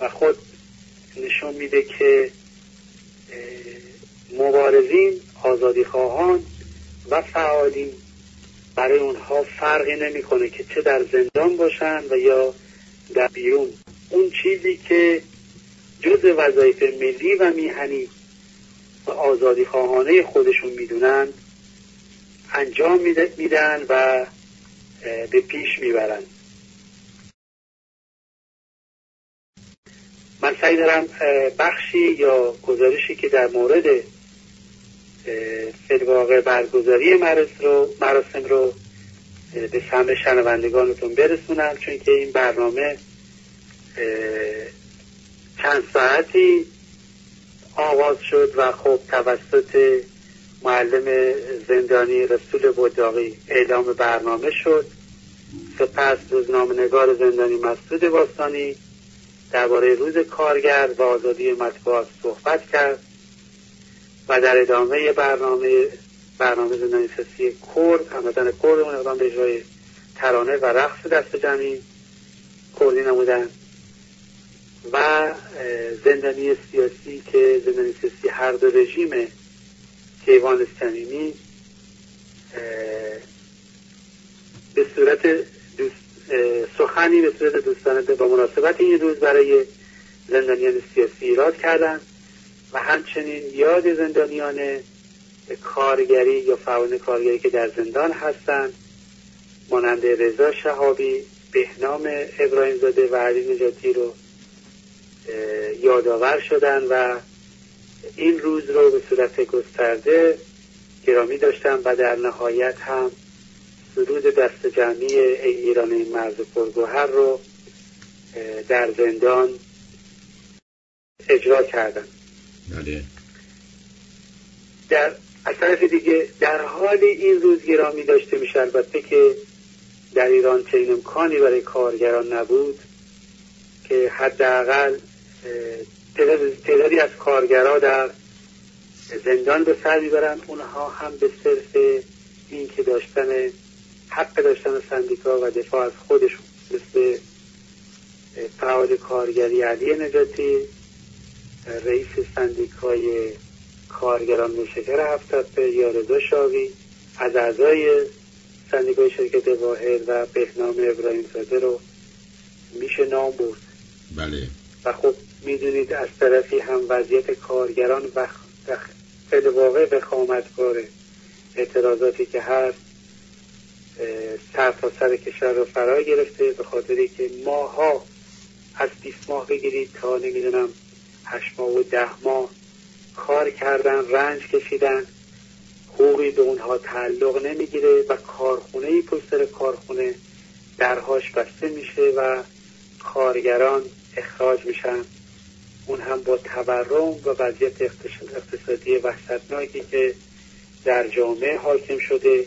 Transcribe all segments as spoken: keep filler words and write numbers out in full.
و خود نشون میده که مبارزین، آزادی خواهان و فعالین، برای اونها فرقی نمیکنه که چه در زندان باشن و یا در بیرون. اون چیزی که جز وظایف ملی و میهنی و آزادی خواهانه خودشون میدونن انجام میدن و به پیش میبرن. من سعی دارم بخشی یا گزارشی که در مورد فی‌الواقع برگزاری مراسم رو مراسم رو به سمع شنوندگانتون برسونم، چون که این برنامه چند ساعتی آغاز شد و خب توسط معلم زندانی رسول بوداقی اعلام برنامه شد. سپس روزنامه‌نگار زندانی مسعود باستانی درباره روز کارگر و آزادی مطبوعات صحبت کرد و در ادامه برنامه برنامه زندانی سیاسی کرد، هموطن کرد اون اقدام به اجرای ترانه و رقص دست جمعی کردی نمودن و زندانی سیاسی که زندانی سیاسی هر دو رژیم کیوان صمیمی به صورت دوست سخنی به صورت دوستانه با مناسبت این روز برای زندانیان سیاسی ایراد کردند و همچنین یاد زندانیان کارگری یا فعالان کارگری که در زندان هستند مانند رضا شهابی، بهنام ابراهیم زاده و علی نجاتی رو یادآور شدند و این روز رو به صورت گسترده گرامی داشتن و در نهایت هم سرود دست جمعی ای ایران این مرز پرگوهر رو در زندان اجرا کردن. بله. در از طرف دیگه در حال این روز گرامی داشته میشه، البته که در ایران چنین امکانی برای کارگران نبود که حداقل تعدادی از کارگرها در زندان به سر میبرن، اونها هم به صرف این که داشتن حق داشتن سندیکا و دفاع از خودشون، مثل فعال کارگری علی نجاتی، رئیس سندیکای کارگران موشکر هفت‌تپه یا رضا شاوی، از اعضای سندیکای شرکت واحد و بهنام ابراهیم زاده رو میشه نام برد. بله. و خب میدونید از طرفی هم وضعیت کارگران و خیلی واقع وخامتکاره، اعتراضاتی که هست سر تا سر کشور رو فرا گرفته، به خاطری که ماها از بیست ماه بگیرید تا نمیدونم هشت ماه و ده ماه کار کردن، رنج کشیدن، حقوقی به اونها تعلق نمیگیره و کارخونه‌ای پشت سر کارخونه درهاش بسته میشه و کارگران اخراج میشن، اون هم با تورم و وضعیت اقتصادی وحشتناکی که در جامعه حاکم شده.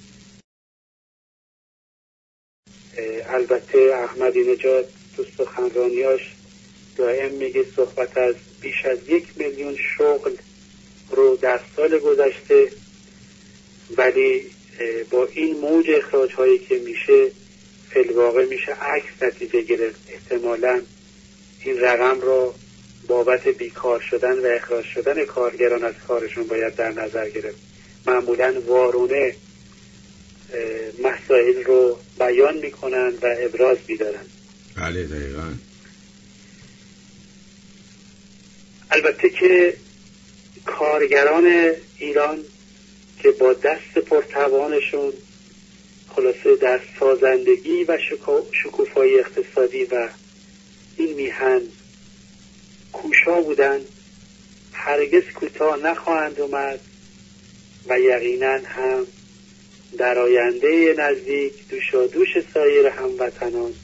البته احمدی نژاد تو سخنرانیاش دائم میگه صحبت از بیش از یک میلیون شغل رو در سال گذشته، ولی با این موج اخراج هایی که میشه فی‌الواقع میشه عکس نتیجه گرفت. احتمالاً این رقم رو بابت بیکار شدن و اخراج شدن کارگران از کارشون باید در نظر گرفت. معمولاً وارونه مسائل رو بیان میکنن و ابراز میدارن. بله دقیقاً. البته که کارگران ایران که با دست پرتوانشون خلاصه در سازندگی و شکوفایی اقتصادی و این میهن کوشا بودن، هرگز کوتاه نخواهند اومد و یقینا هم در آینده نزدیک دوشادوش سایر هموطنان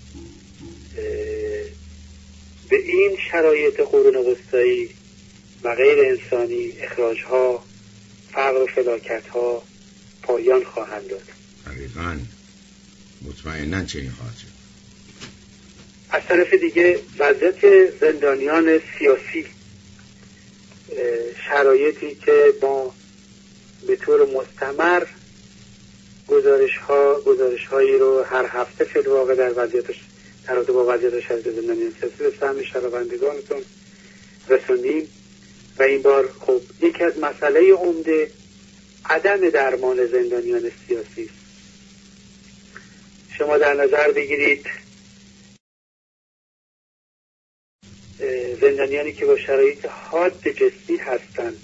به این شرایط قرون وسطایی و غیر انسانی، اخراج‌ها، فقر و فلاکت‌ها پایان خواهند داد. دقیقاً مطمئناً چنین خواهد شد. از طرف دیگه وضعیت زندانیان سیاسی، شرایطی که ما به طور مستمر گزارش ها گزارش هایی رو هر هفته فی الواقع در وضعیتش در رابطه با وضعیت شرایط زندانیان سیاسی به سهم شنوندگانتون رسوندیم و این بار خب یکی از مسئله عمده عدم درمان زندانیان سیاسی است. شما در نظر بگیرید زندانیانی که با شرایط حاد جسمی هستند،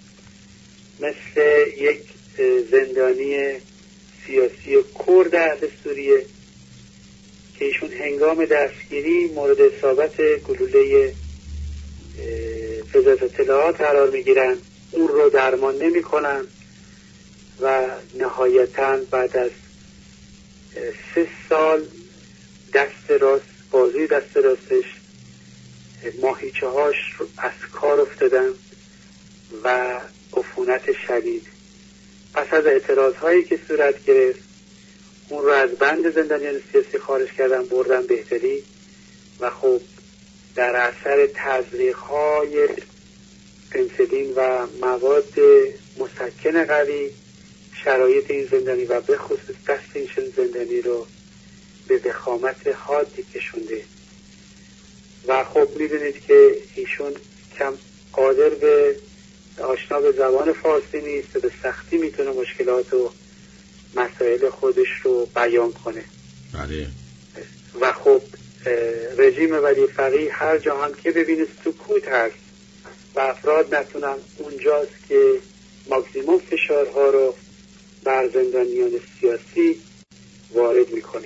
مثل یک زندانی سیاسی کرد اهل سوریه که ایشون هنگام دستگیری مورد اصابت گلوله وزارت اطلاعات قرار میگیرن، اون رو درمان نمی کنن و نهایتاً بعد از سه سال دست راست بازوی دست راستش ماهیچه هاش از کار افتادن و عفونت شدید. پس از اعتراض هایی که صورت گرفت اون رو از بند زندانیان سیاسی خارج کردن، بردن بهتری و خب در اثر تزریق های پنسلین و مواد مسکن قوی شرایط این زندانی و به خصوص دست این زندانی رو به ضخامت حادی کشونده و خب میدونید که ایشون کم قادر به آشنا به زبان فارسی نیست و به سختی میتونه مشکلات و مسائل خودش رو بیان کنه. بله. و خب رژیم ولی فقیه هر جا هم که ببینه سکوت هست و افراد نتونن، اونجاست که ماکسیموم فشارها رو بر زندانیان سیاسی وارد میکنه.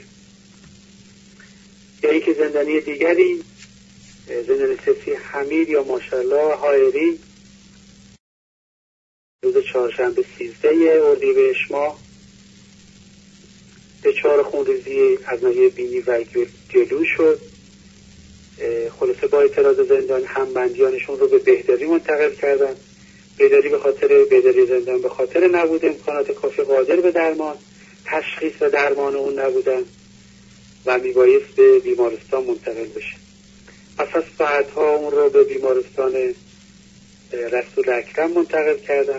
یا اینکه زندانی دیگری، زندانی سیاسی حمید یا ماشاءالله حائری، روز چهارشنبه سیزده اردیبهشت ماه دچار خونریزی از ناحیه بینی و گلو شد. خلاصه با اعتراض زندان همبندیانشون رو به بهداری منتقل کردن. بهداری به خاطر بهداری زندان به خاطر نبود امکانات کافی قادر به درمان، تشخیص و درمان اون نبودن و میبایست به بیمارستان منتقل بشه. پس از ساعتها اون رو به بیمارستان رسول اکرم منتقل کردن.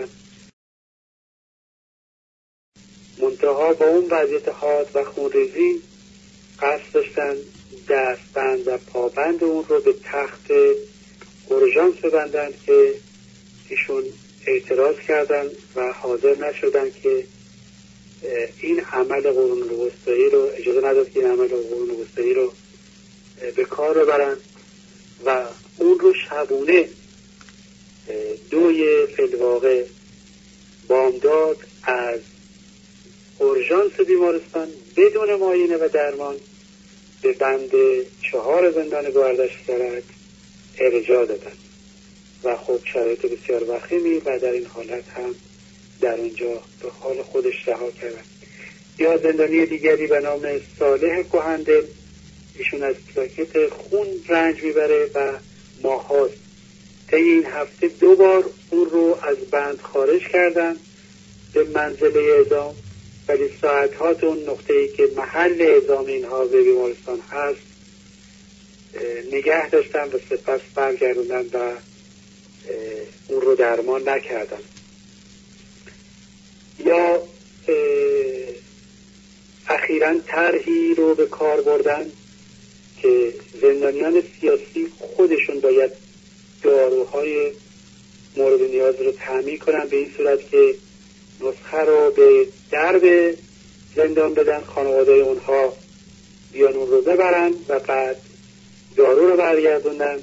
منتها با اون وضعیت حاد و خونریزی قصد داشتن دستبند و پابند اون رو به تخت اورژانس ببندن که ایشون اعتراض کردن و حاضر نشدن که این عمل قرون وسطایی رو اجازه نداد که این عمل قرون وسطایی رو به کار ببرن و اون رو شبونه دوی فی‌الواقع بامداد از اورژانس بیمارستان بدون معاینه و درمان به بند چهار زندان گوهردشت ارجاع دادن و خب شرایط بسیار وخیمی و در این حالت هم در اونجا به حال خودش رها کردن. یا زندانی دیگری به نام صالح کهندل، ایشون از پلاکت خون رنج میبره و ماهاست طی این هفته دو بار اون رو از بند خارج کردن به منزل اعدام، ولی ساعتها تو اون نقطه‌ای که محل اعدام اینها به بیمارستان هست نگه داشتن و سپس برگردوندن و اون رو درمان نکردن. یا اخیراً طرحی رو به کار بردن که زندانیان سیاسی خودشون باید داروهای مورد نیاز رو تامین کنن، به این صورت که نسخه رو به درب زندان بدن، خانواده اونها بیان اون رو ببرن و بعد دارو رو برگردوندن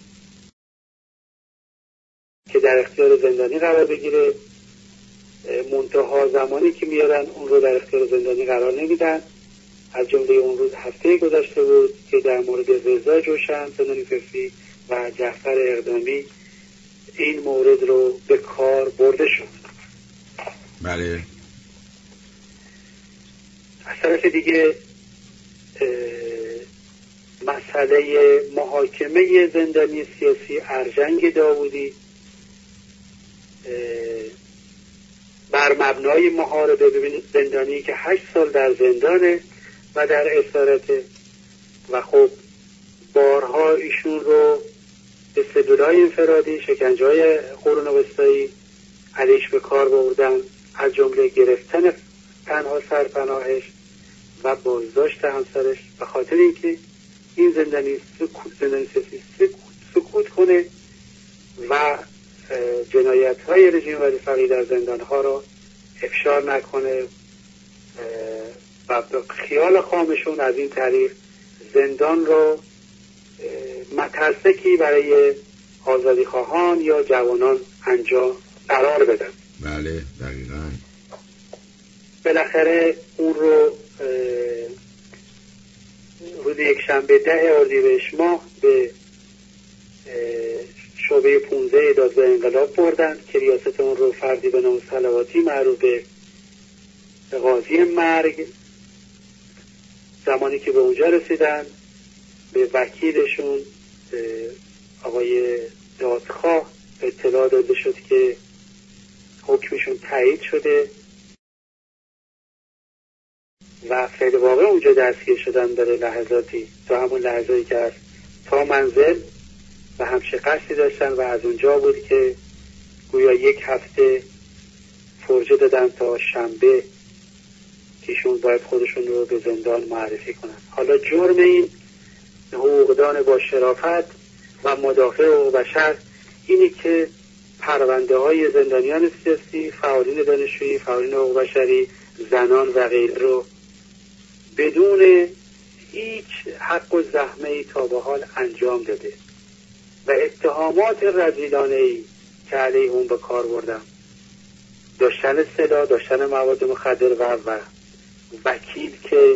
که در اختیار زندانی قرار بگیره. منتها زمانی که میارن اون رو در اختیار زندانی قرار نمیدن. از جمله اون روز هفته گذشته بود که در مورد رضا جوشن زندانی فقهی و جعفر اقدامی این مورد رو به کار برده شد. بله. از طرف دیگه مسئله محاکمه زندانی سیاسی ارجنگ داوودی بر مبنای محاربه، ببینید زندانی که هشت سال در زندانه و در اسارته و خب بارها ایشون رو به سلولای انفرادی، شکنجه‌های قرون وسطایی علیش به کار بردن، از جمله گرفتن تنها سرپناهش و بازداشت همسرش به خاطر اینکه این زندانی سکوت زندانی سیاسی سکوت, سکوت کنه و جنایت های رژیم ولی فقیه در زندان ها رو افشا نکنه و خیال خامشون از این طریق زندان رو مترسکی برای آزادی خواهان یا جوانان انجام قرار بدن. بله دقیقاً. بالاخره اون رو روز یک شنبه ده اردیبهشت ماه به شعبه پانزده دادگاه انقلاب بردند که ریاست اون رو فردی به نام صلواتی معروف به قاضی مرگ، زمانی که به اونجا رسیدن به وکیلشون آقای دادخواه اطلاع داده شد که حکمشون تایید شده و فعل واقع اونجا دستگیر شدن برای لحظاتی، تا همون لحظاتی که از تا منزل و همشه قصدی داشتن و از اونجا بود که گویا یک هفته فرجه دادن تا شنبه کهشون باید خودشون رو به زندان معرفی کنن. حالا جرم این حقوقدان با شرافت و مدافع حقوق بشر اینی که پرونده های زندانیان سیاسی، فعالین دانشجویی، فعالین حقوق بشری، زنان و غیره رو بدون هیچ حق و زحمه‌ای تا به حال انجام داده و اتهامات رذیلانه‌ای که علیه اون به کار بردن، داشتن سلاح، داشتن مواد مخدر و و وکیل که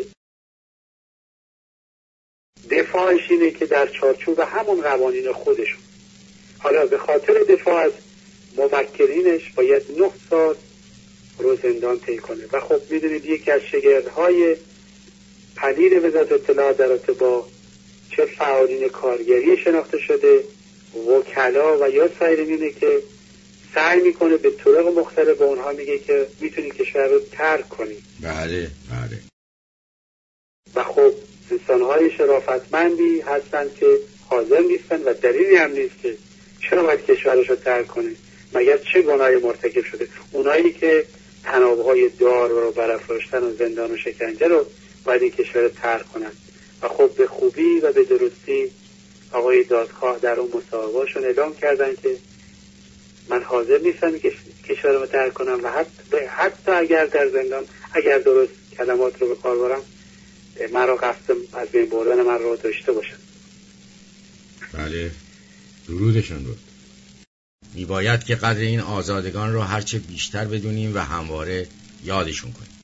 دفاعش اینه که در چارچوب همون قوانین خودشون، حالا به خاطر دفاع از موکلینش باید نه سال رو زندان طی کنه. و خب میدونید یکی از شگردهای پدید وزارت اطلاعات در رابطه با چه فعالین کارگری شناخته شده، وکلا و یا سایرین، اینه که سعی میکنه به طرق مختلف به اونها میگه که میتونی کشور رو ترک کنی. بله بله. و خب انسانهای شرافتمندی هستن که حاضر نیستن و دلیلی هم نیست که چرا باید کشورش رو ترک کنه، مگر چه گناهی مرتکب شده. اونایی که تنابهای دار رو برافراشتن و زندان و شکنجه رو باید این کشور رو ترک کنن. و خب به خوبی و به درستی آقای دادخواه در اون مصاحبه‌شون اعلام کردن که من حاضر نیستم که کشور رو ترک کنم و حتی, حتی اگر در زندان اگر درست کلمات رو به کار برم مرا قصد از بین بردن من رو داشته باشن. بله درودشون بود. میباید که قدر این آزادگان رو هرچه بیشتر بدونیم و همواره یادشون کنیم.